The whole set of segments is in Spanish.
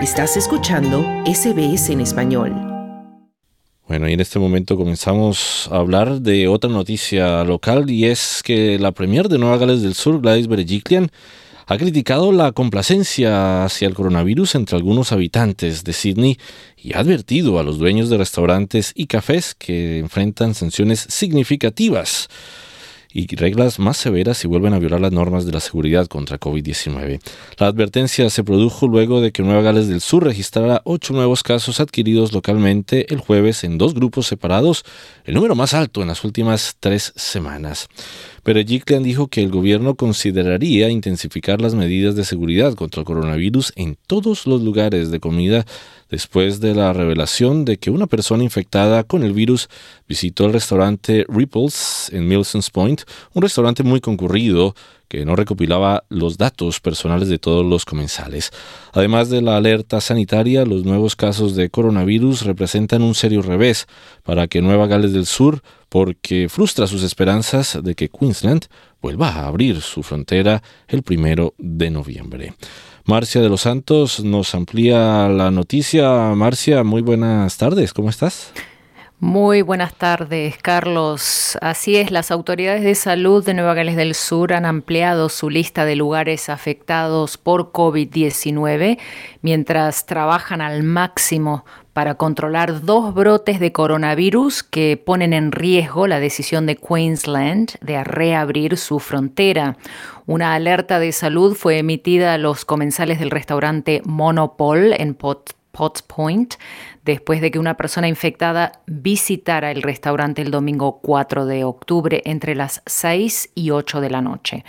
Estás escuchando SBS en español. Bueno, y en este momento comenzamos a hablar de otra noticia local, y es que la premier de Nueva Gales del Sur, Gladys Berejiklian, ha criticado la complacencia hacia el coronavirus entre algunos habitantes de Sydney y ha advertido a los dueños de restaurantes y cafés que enfrentan sanciones significativas y reglas más severas si vuelven a violar las normas de la seguridad contra COVID-19. La advertencia se produjo luego de que Nueva Gales del Sur registrara 8 nuevos casos adquiridos localmente el jueves en 2 grupos separados, el número más alto en las últimas 3 semanas. Berejiklian dijo que el gobierno consideraría intensificar las medidas de seguridad contra el coronavirus en todos los lugares de comida después de la revelación de que una persona infectada con el virus visitó el restaurante Ripples en Milsons Point, un restaurante muy concurrido que no recopilaba los datos personales de todos los comensales. Además de la alerta sanitaria, los nuevos casos de coronavirus representan un serio revés para que Nueva Gales del Sur, porque frustra sus esperanzas de que Queensland vuelva a abrir su frontera el 1 de noviembre. Marcia de los Santos nos amplía la noticia. Marcia, muy buenas tardes, ¿cómo estás? Muy buenas tardes, Carlos. Así es, las autoridades de salud de Nueva Gales del Sur han ampliado su lista de lugares afectados por COVID-19 mientras trabajan al máximo para controlar 2 brotes de coronavirus que ponen en riesgo la decisión de Queensland de reabrir su frontera. Una alerta de salud fue emitida a los comensales del restaurante Monopole en Potts Point, después de que una persona infectada visitara el restaurante el domingo 4 de octubre entre las 6 y 8 de la noche.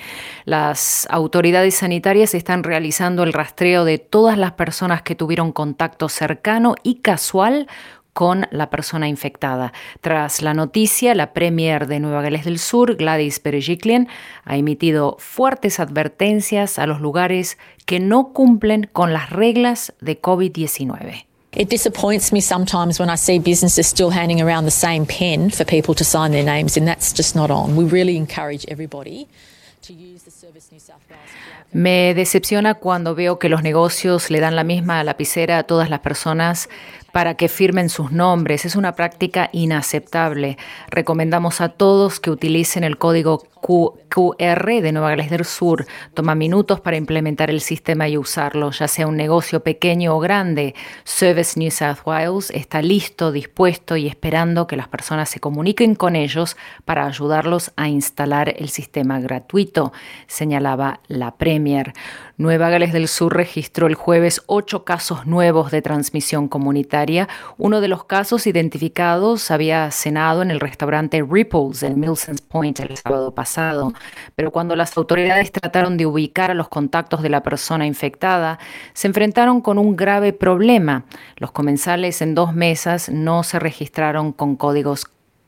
Las autoridades sanitarias están realizando el rastreo de todas las personas que tuvieron contacto cercano y casual con la persona infectada. Tras la noticia, la premier de Nueva Gales del Sur, Gladys Berejiklian, ha emitido fuertes advertencias a los lugares que no cumplen con las reglas de COVID-19. It disappoints me sometimes when I see businesses still handing around the same pen for people to sign their names, and that's just not on. We really encourage everybody to use the Service New South Wales. Me decepciona cuando veo que los negocios le dan la misma lapicera a todas las personas para que firmen sus nombres. Es una práctica inaceptable. Recomendamos a todos que utilicen el código QR de Nueva Gales del Sur. Toma minutos para implementar el sistema y usarlo, ya sea un negocio pequeño o grande. Service New South Wales está listo, dispuesto y esperando que las personas se comuniquen con ellos para ayudarlos a instalar el sistema gratuito, señalaba la premier. Nueva Gales del Sur registró el jueves 8 casos nuevos de transmisión comunitaria. Uno de los casos identificados había cenado en el restaurante Ripples en Milsons Point el sábado pasado, pero cuando las autoridades trataron de ubicar a los contactos de la persona infectada, se enfrentaron con un grave problema. Los comensales en 2 mesas no se registraron con códigos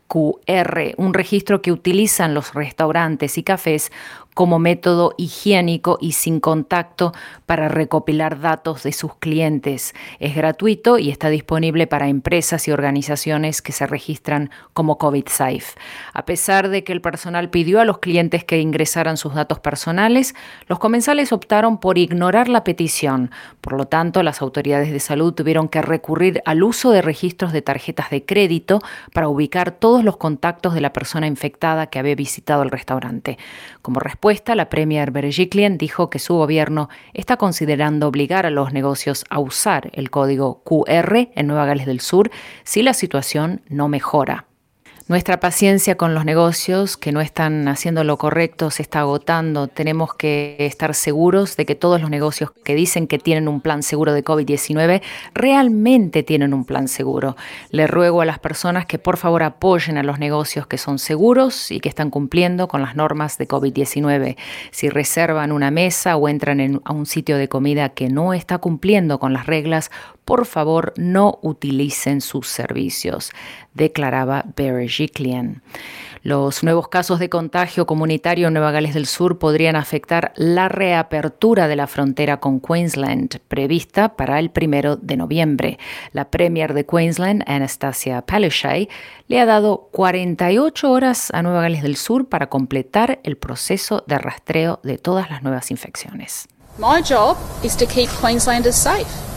QR, un registro que utilizan los restaurantes y cafés como método higiénico y sin contacto para recopilar datos de sus clientes. Es gratuito y está disponible para empresas y organizaciones que se registran como COVID Safe. A pesar de que el personal pidió a los clientes que ingresaran sus datos personales, los comensales optaron por ignorar la petición. Por lo tanto, las autoridades de salud tuvieron que recurrir al uso de registros de tarjetas de crédito para ubicar todos los contactos de la persona infectada que había visitado el restaurante. Como respuesta, la premier Berejiklian dijo que su gobierno está considerando obligar a los negocios a usar el código QR en Nueva Gales del Sur si la situación no mejora. Nuestra paciencia con los negocios que no están haciendo lo correcto se está agotando. Tenemos que estar seguros de que todos los negocios que dicen que tienen un plan seguro de COVID-19 realmente tienen un plan seguro. Le ruego a las personas que por favor apoyen a los negocios que son seguros y que están cumpliendo con las normas de COVID-19. Si reservan una mesa o entran a un sitio de comida que no está cumpliendo con las reglas, por favor no utilicen sus servicios, declaraba Berejiklian. Los nuevos casos de contagio comunitario en Nueva Gales del Sur podrían afectar la reapertura de la frontera con Queensland, prevista para el 1 de noviembre. La premier de Queensland, Anastasia Palaszczuk, le ha dado 48 horas a Nueva Gales del Sur para completar el proceso de rastreo de todas las nuevas infecciones. My job is to keep Queenslanders safe.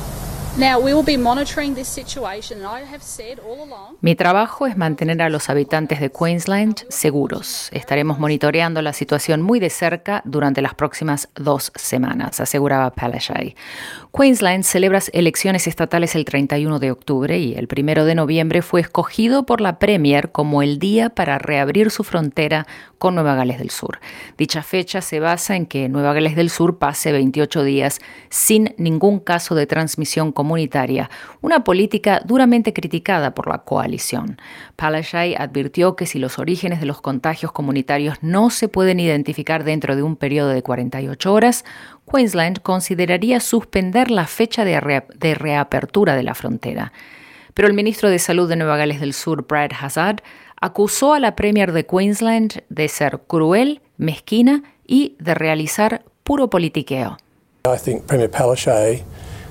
Mi trabajo es mantener a los habitantes de Queensland seguros. Estaremos monitoreando la situación muy de cerca durante las próximas 2 semanas, aseguraba Palaszczuk. Queensland celebra elecciones estatales el 31 de octubre y el 1 de noviembre fue escogido por la Premier como el día para reabrir su frontera con Nueva Gales del Sur. Dicha fecha se basa en que Nueva Gales del Sur pase 28 días sin ningún caso de transmisión comunitaria, una política duramente criticada por la coalición. Palaszczuk advirtió que si los orígenes de los contagios comunitarios no se pueden identificar dentro de un periodo de 48 horas, Queensland consideraría suspender la fecha de reapertura de la frontera. Pero el ministro de Salud de Nueva Gales del Sur, Brad Hazzard, acusó a la Premier de Queensland de ser cruel, mezquina y de realizar puro politiqueo. I think Premier Palaszczuk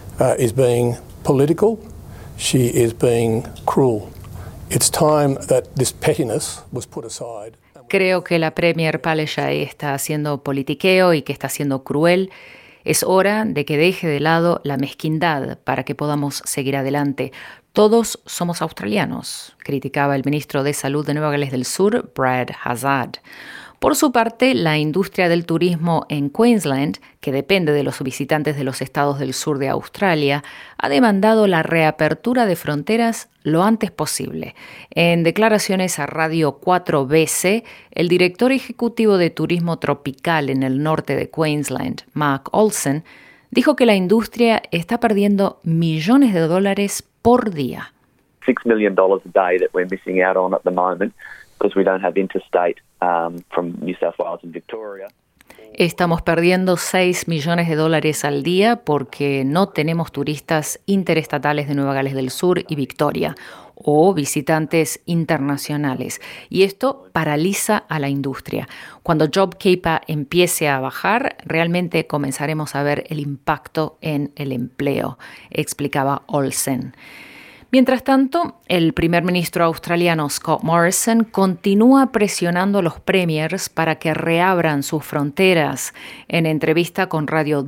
is being political. She is being cruel. It's time that this pettiness was put aside. Creo que la Premier Palaszczuk está haciendo politiqueo y que está siendo cruel. Es hora de que deje de lado la mezquindad para que podamos seguir adelante. Todos somos australianos, criticaba el ministro de Salud de Nueva Gales del Sur, Brad Hazzard. Por su parte, la industria del turismo en Queensland, que depende de los visitantes de los estados del sur de Australia, ha demandado la reapertura de fronteras lo antes posible. En declaraciones a Radio 4BC, el director ejecutivo de turismo tropical en el norte de Queensland, Mark Olsen, dijo que la industria está perdiendo millones de dólares por día. $6 million a day that we're missing out on at the moment because we don't have interstate from New South Wales and Victoria. Estamos perdiendo $6 millones al día porque no tenemos turistas interestatales de Nueva Gales del Sur y Victoria o visitantes internacionales. Y esto paraliza a la industria. Cuando JobKeeper empiece a bajar, realmente comenzaremos a ver el impacto en el empleo, explicaba Olsen. Mientras tanto, el primer ministro australiano Scott Morrison continúa presionando a los premiers para que reabran sus fronteras. En entrevista con Radio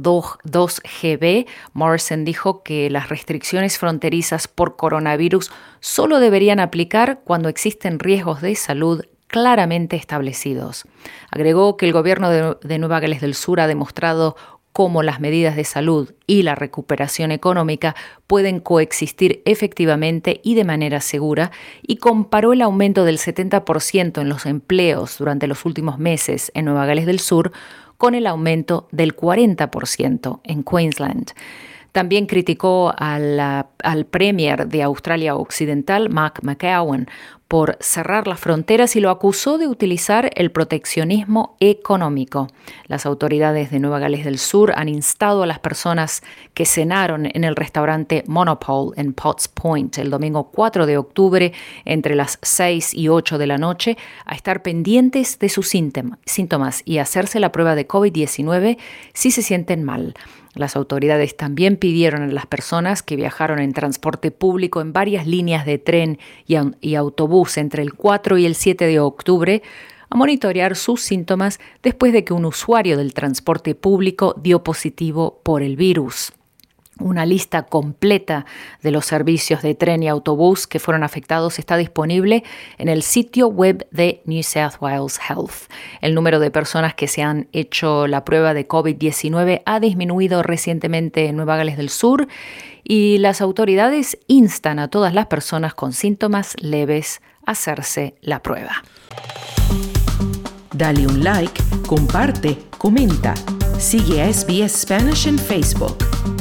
2GB, Morrison dijo que las restricciones fronterizas por coronavirus solo deberían aplicar cuando existen riesgos de salud claramente establecidos. Agregó que el gobierno de Nueva Gales del Sur ha demostrado cómo las medidas de salud y la recuperación económica pueden coexistir efectivamente y de manera segura, y comparó el aumento del 70% en los empleos durante los últimos meses en Nueva Gales del Sur con el aumento del 40% en Queensland. También criticó al Premier de Australia Occidental, Mark McGowan, por cerrar las fronteras y lo acusó de utilizar el proteccionismo económico. Las autoridades de Nueva Gales del Sur han instado a las personas que cenaron en el restaurante Monopole en Potts Point el domingo 4 de octubre entre las 6 y 8 de la noche a estar pendientes de sus síntomas y hacerse la prueba de COVID-19 si se sienten mal. Las autoridades también pidieron a las personas que viajaron en transporte público en varias líneas de tren y autobús entre el 4 y el 7 de octubre a monitorear sus síntomas después de que un usuario del transporte público dio positivo por el virus. Una lista completa de los servicios de tren y autobús que fueron afectados está disponible en el sitio web de New South Wales Health. El número de personas que se han hecho la prueba de COVID-19 ha disminuido recientemente en Nueva Gales del Sur y las autoridades instan a todas las personas con síntomas leves a hacerse la prueba. Dale un like, comparte, comenta. Sigue a SBS Spanish en Facebook.